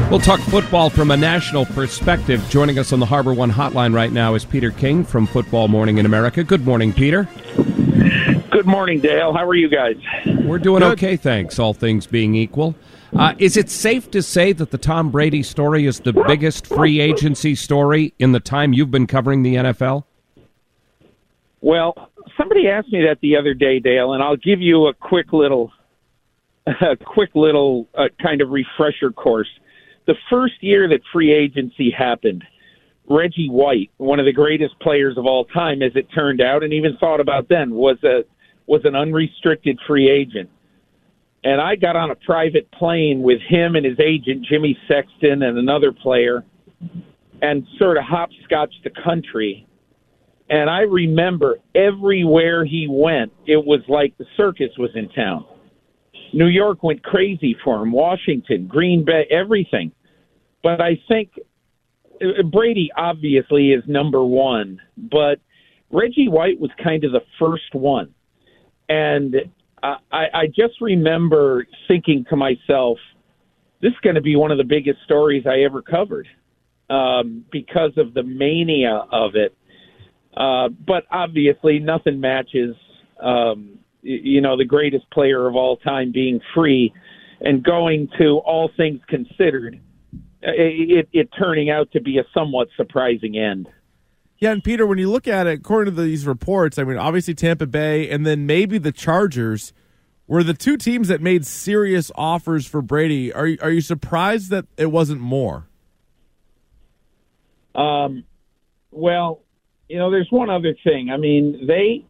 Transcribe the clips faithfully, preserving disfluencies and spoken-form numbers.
We'll talk football from a national perspective. Joining us on the Harbor One hotline right now is Peter King from Football Morning in America. Good morning, Peter. Good morning, Dale. How are you guys? We're doing Good. okay, thanks, all things being equal. Uh, is it safe to say that the Tom Brady story is the biggest free agency story in the time you've been covering the N F L? Well, somebody asked me that the other day, Dale, and I'll give you a quick little, a quick little uh, kind of refresher course. The first year that free agency happened, Reggie White, one of the greatest players of all time, as it turned out, and even thought about then, was a was an unrestricted free agent. And I got on a private plane with him and his agent, Jimmy Sexton, and another player, and sort of hopscotched the country. And I remember everywhere he went, it was like the circus was in town. New York went crazy for him, Washington, Green Bay, everything. But I think Brady obviously is number one, but Reggie White was kind of the first one. And I, I just remember thinking to myself, this is going to be one of the biggest stories I ever covered um, because of the mania of it. Uh, but obviously nothing matches, um, you know, the greatest player of all time being free and going to All Things Considered, it, it turning out to be a somewhat surprising end. Yeah, and Peter, when you look at it, according to these reports, I mean, obviously Tampa Bay and then maybe the Chargers were the two teams that made serious offers for Brady. Are you, are you surprised that it wasn't more? Um, well, you know, there's one other thing. I mean, they,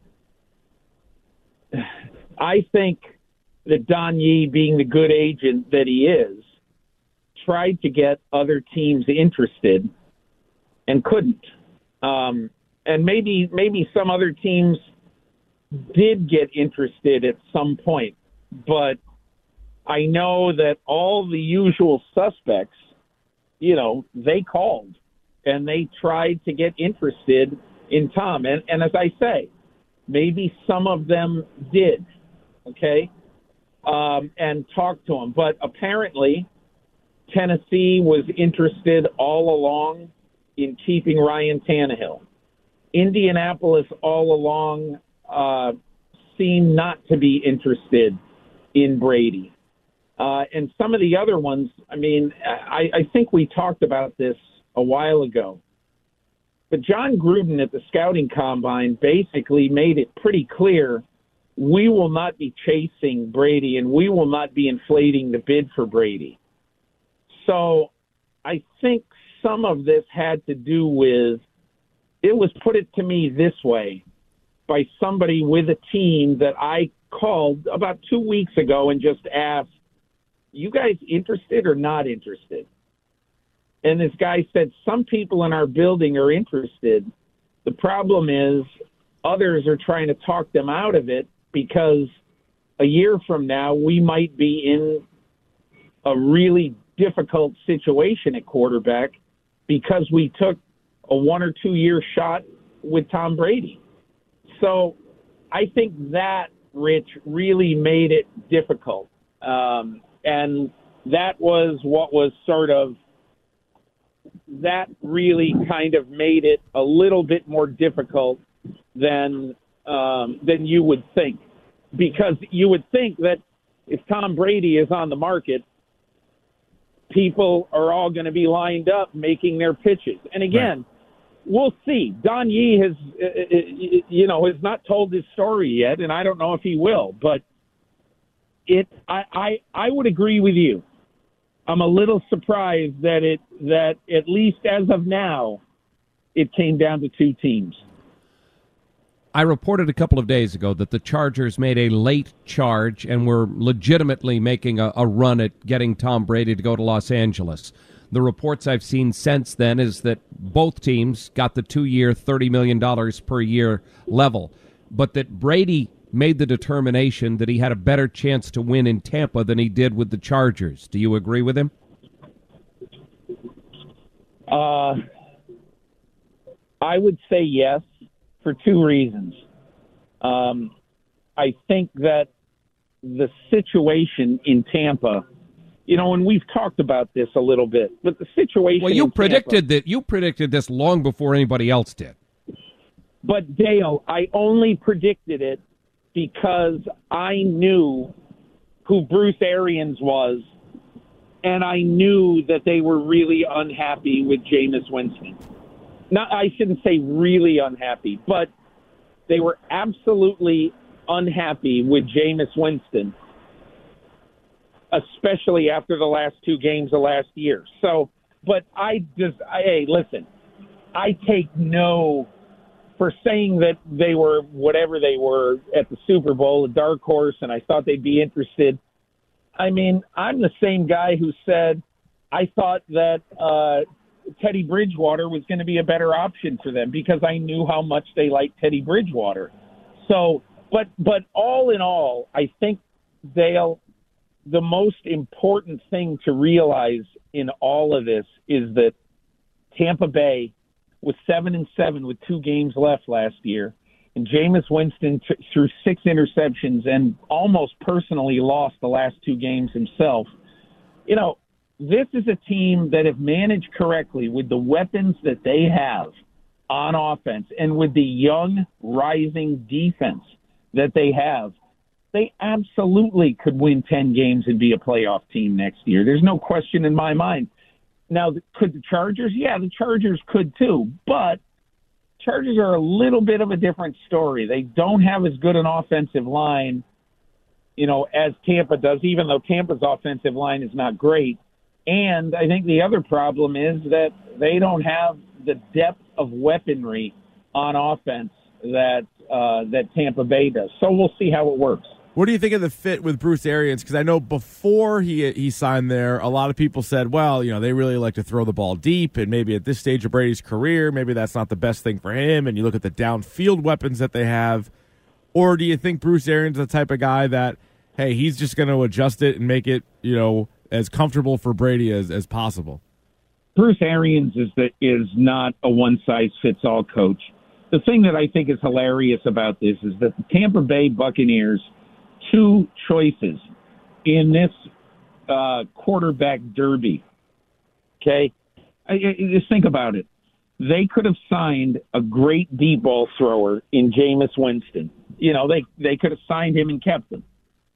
I think that Don Yee, being the good agent that he is, tried to get other teams interested and couldn't. Um, and maybe maybe some other teams did get interested at some point. But I know that all the usual suspects, you know, they called and they tried to get interested in Tom. And, and as I say, maybe some of them did, okay, um, and talked to him. But apparently Tennessee was interested all along in keeping Ryan Tannehill. Indianapolis all along uh, seemed not to be interested in Brady. Uh, and some of the other ones, I mean, I, I think we talked about this a while ago. But John Gruden at the scouting combine basically made it pretty clear we will not be chasing Brady and we will not be inflating the bid for Brady. So I think some of this had to do with, it was put it to me this way by somebody with a team that I called about two weeks ago and just asked, you guys interested or not interested? And this guy said, some people in our building are interested. The problem is others are trying to talk them out of it because a year from now we might be in a really difficult situation at quarterback because we took a one or two year shot with Tom Brady. So I think that, Rich, really made it difficult. Um, and that was what was sort of, that really kind of made it a little bit more difficult than um, than you would think. Because you would think that if Tom Brady is on the market, people are all going to be lined up making their pitches. And again, right. We'll see. Don Yee has, uh, you know, has not told his story yet, and I don't know if he will. But it, I, I, I would agree with you. I'm a little surprised that it, that at least as of now, it came down to two teams. I reported a couple of days ago that the Chargers made a late charge and were legitimately making a, a run at getting Tom Brady to go to Los Angeles. The reports I've seen since then is that both teams got the two-year, thirty million dollars per year level, but that Brady made the determination that he had a better chance to win in Tampa than he did with the Chargers. Do you agree with him? Uh, I would say yes, for two reasons. Um, I think that the situation in Tampa you know, and we've talked about this a little bit, but the situation. Well, you in predicted Tampa, that. You predicted this long before anybody else did. But Dale, I only predicted it because I knew who Bruce Arians was, and I knew that they were really unhappy with Jameis Winston. Not, I shouldn't say really unhappy, but they were absolutely unhappy with Jameis Winston, especially after the last two games of last year. So, but I just, I, hey, listen, I take no, for saying that they were whatever they were at the Super Bowl, a dark horse, and I thought they'd be interested. I mean, I'm the same guy who said I thought that uh, Teddy Bridgewater was going to be a better option for them because I knew how much they liked Teddy Bridgewater. So, but but all in all, I think Dale, the most important thing to realize in all of this is that Tampa Bay was seven and seven with two games left last year, and Jameis Winston t- threw six interceptions and almost personally lost the last two games himself. You know, this is a team that, if managed correctly with the weapons that they have on offense and with the young, rising defense that they have, they absolutely could win ten games and be a playoff team next year. There's no question in my mind. Now, could the Chargers? Yeah, the Chargers could too, but Chargers are a little bit of a different story. They don't have as good an offensive line, you know, as Tampa does, even though Tampa's offensive line is not great. And I think the other problem is that they don't have the depth of weaponry on offense that uh, that Tampa Bay does. So we'll see how it works. What do you think of the fit with Bruce Arians? Because I know before he he signed there, a lot of people said, well, you know, they really like to throw the ball deep, and maybe at this stage of Brady's career, maybe that's not the best thing for him, and you look at the downfield weapons that they have. Or do you think Bruce Arians is the type of guy that, hey, he's just going to adjust it and make it, you know, as comfortable for Brady as, as possible? Bruce Arians is the, is not a one-size-fits-all coach. The thing that I think is hilarious about this is that the Tampa Bay Buccaneers – two choices in this uh, quarterback derby. Okay? I, I, just think about it. They could have signed a great deep ball thrower in Jameis Winston. You know, they, they could have signed him and kept him.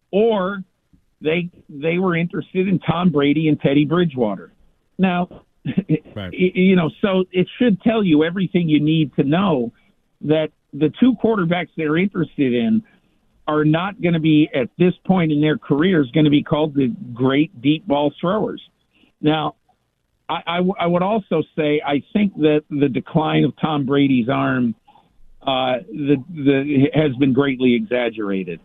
Or they they were interested in Tom Brady and Teddy Bridgewater. Now, right. you know, so it should tell you everything you need to know that the two quarterbacks they're interested in are not going to be, at this point in their careers, going to be called the great deep ball throwers. Now, I, I, w- I would also say I think that the decline of Tom Brady's arm uh, the, the, has been greatly exaggerated.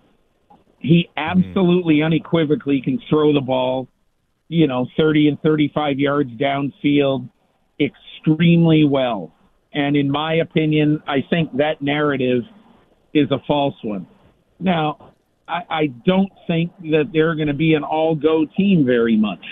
He absolutely mm-hmm. unequivocally can throw the ball, you know, thirty and thirty-five yards downfield extremely well. And in my opinion, I think that narrative is a false one. Now, I, I don't think that they're going to be an all-go team very much.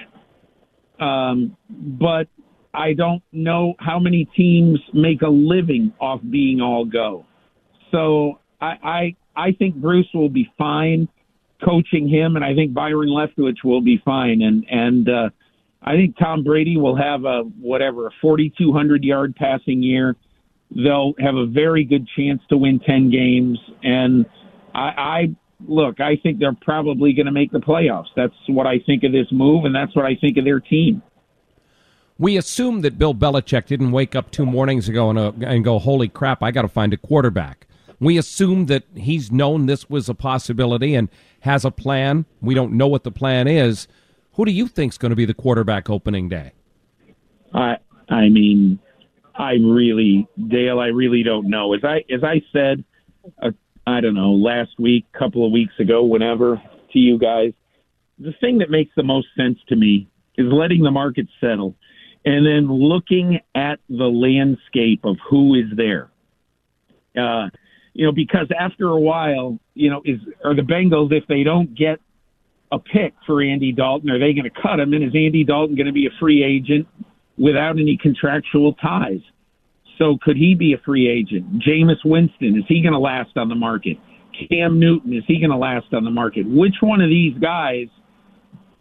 Um, but I don't know how many teams make a living off being all-go. So I, I, I think Bruce will be fine coaching him, and I think Byron Leftwich will be fine. And, and uh, I think Tom Brady will have a, whatever, a forty-two hundred yard passing year. They'll have a very good chance to win ten games, and I, I look, I think they're probably going to make the playoffs. That's what I think of this move, and that's what I think of their team. We assume that Bill Belichick didn't wake up two mornings ago and, uh, and go, holy crap, I got to find a quarterback. We assume that he's known this was a possibility and has a plan. We don't know what the plan is. Who do you think's going to be the quarterback opening day? I I mean, I really, Dale, I really don't know. As I as I said, uh, I don't know, last week, couple of weeks ago, whenever, to you guys, the thing that makes the most sense to me is letting the market settle and then looking at the landscape of who is there. Uh, you know, because after a while, you know, is are the Bengals, if they don't get a pick for Andy Dalton, are they going to cut him? And is Andy Dalton going to be a free agent without any contractual ties? So could he be a free agent? Jameis Winston, is he going to last on the market? Cam Newton, is he going to last on the market? Which one of these guys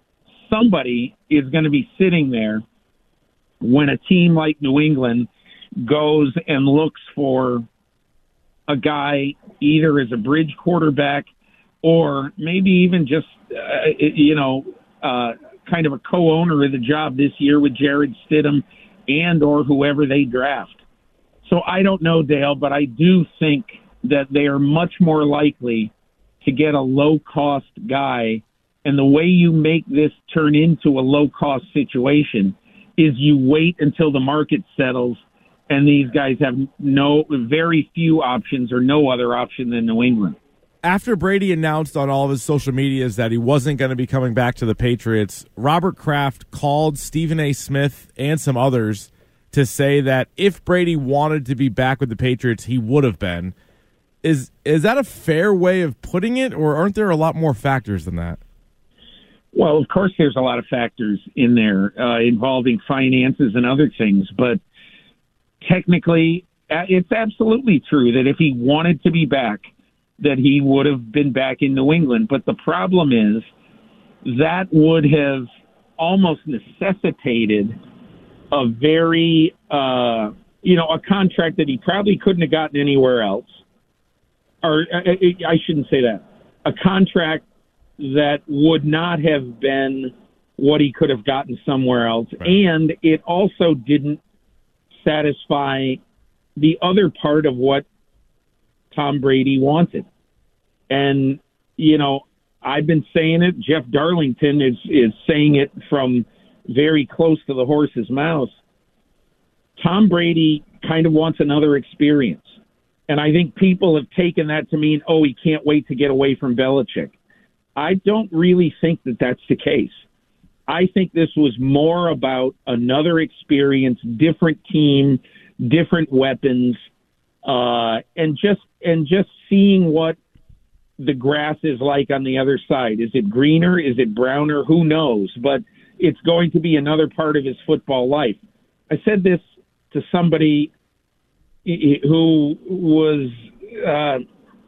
somebody is going to be sitting there when a team like New England goes and looks for a guy either as a bridge quarterback or maybe even just, uh, you know, uh, kind of a co-owner of the job this year with Jared Stidham and or whoever they draft. So I don't know, Dale, but I do think that they are much more likely to get a low-cost guy. And the way you make this turn into a low-cost situation is you wait until the market settles and these guys have no, very few options or no other option than New England. After Brady announced on all of his social medias that he wasn't going to be coming back to the Patriots, Robert Kraft called Stephen A. Smith and some others to say that if Brady wanted to be back with the Patriots, he would have been. Is is that a fair way of putting it, or aren't there a lot more factors than that? Well, of course there's a lot of factors in there uh, involving finances and other things, but technically it's absolutely true that if he wanted to be back, that he would have been back in New England. But the problem is that would have almost necessitated a very, uh, you know, a contract that he probably couldn't have gotten anywhere else. Or I, I shouldn't say that. A contract that would not have been what he could have gotten somewhere else. Right. And it also didn't satisfy the other part of what Tom Brady wanted. And, you know, I've been saying it. Jeff Darlington is, is saying it from very close to the horse's mouth. Tom Brady kind of wants another experience. And I think people have taken that to mean, oh, he can't wait to get away from Belichick. I don't really think that that's the case. I think this was more about another experience, different team, different weapons, uh, and just and just seeing what the grass is like on the other side. Is it greener? Is it browner? Who knows? But it's going to be another part of his football life. I said this to somebody who was uh,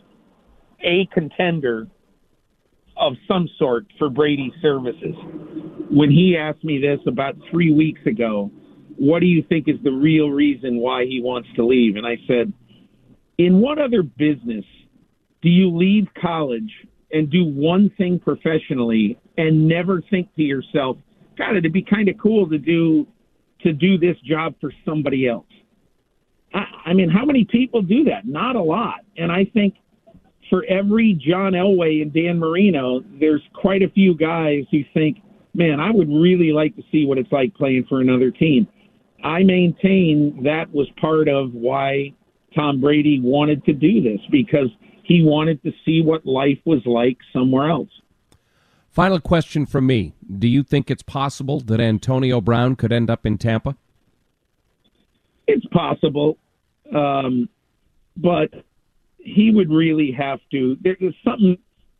a contender of some sort for Brady's services. When he asked me this about three weeks ago, what do you think is the real reason why he wants to leave? And I said, in what other business do you leave college and do one thing professionally and never think to yourself, God, it'd be kind of cool to do to do this job for somebody else? I, I mean, how many people do that? Not a lot. And I think for every John Elway and Dan Marino, there's quite a few guys who think, man, I would really like to see what it's like playing for another team. I maintain that was part of why Tom Brady wanted to do this, because he wanted to see what life was like somewhere else. Final question from me. Do you think it's possible that Antonio Brown could end up in Tampa? It's possible, um, but he would really have to. There's something,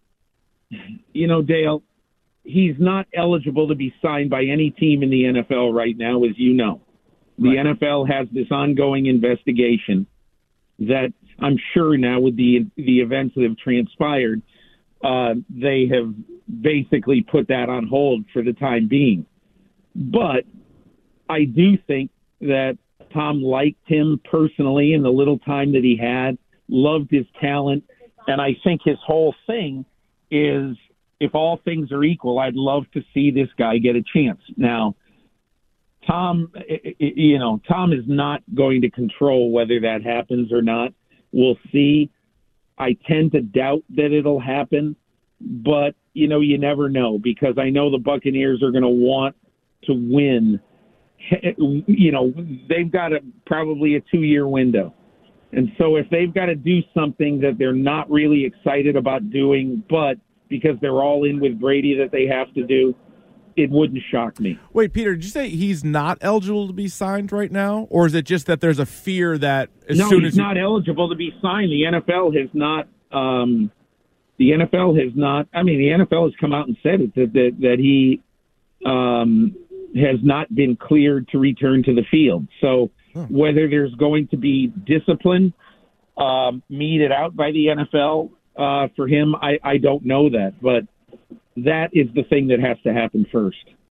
you know, Dale, he's not eligible to be signed by any team in the N F L right now, as you know. The right. N F L has this ongoing investigation that I'm sure now with the the events that have transpired, uh, they have basically put that on hold for the time being. But I do think that Tom liked him personally in the little time that he had, loved his talent, and I think his whole thing is, if all things are equal, I'd love to see this guy get a chance. Now, Tom, you know, Tom is not going to control whether that happens or not. We'll see. I tend to doubt that it'll happen, but, you know, you never know, because I know the Buccaneers are going to want to win. You know, they've got a, probably a two-year window. And so if they've got to do something that they're not really excited about doing, but because they're all in with Brady that they have to do, it wouldn't shock me. Wait, Peter, did you say he's not eligible to be signed right now? Or is it just that there's a fear that as no, soon he's as not you... eligible to be signed. The N F L has not um, the N F L has not I mean, the N F L has come out and said it, that that, that he um, has not been cleared to return to the field. So huh. whether there's going to be discipline um, meted out by the N F L uh, for him, I, I don't know that. But that is the thing that has to happen first.